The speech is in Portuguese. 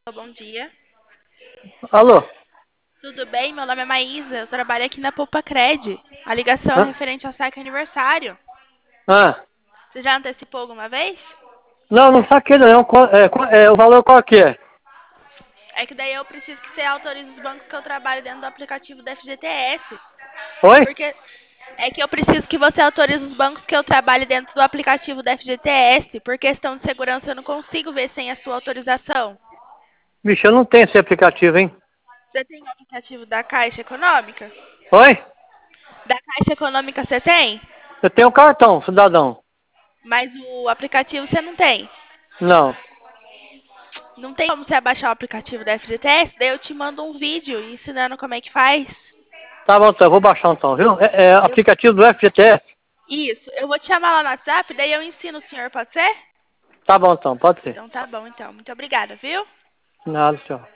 Bom dia. Alô? Tudo bem? Meu nome é Maísa. Eu trabalho aqui na Poupa Cred. A ligação é Hã? referente ao saque aniversário. Ah, Você já antecipou alguma vez? não, não saquei não. O valor qual que é? É que daí eu preciso que você autorize os bancos que eu trabalho dentro do aplicativo da FGTS. Oi? Porque é que eu preciso que você autorize os bancos que eu trabalho dentro do aplicativo da FGTS. Por questão de segurança, eu não consigo ver sem a sua autorização. Bicho, eu não tenho esse aplicativo, hein? Você tem o aplicativo da Caixa Econômica? Oi? Da Caixa Econômica você tem? Eu tenho um cartão, cidadão. Mas o aplicativo você não tem. Não. Não tem como você abaixar o aplicativo da FGTS? Daí eu te mando um vídeo ensinando como é que faz. Tá bom, então, eu vou baixar então, viu? É Eu- aplicativo do FGTS. Isso, eu vou te chamar lá no WhatsApp, daí eu ensino o senhor, pode ser? Tá bom então, pode ser. Então tá bom, então. Muito obrigada, viu? Nada, tchau.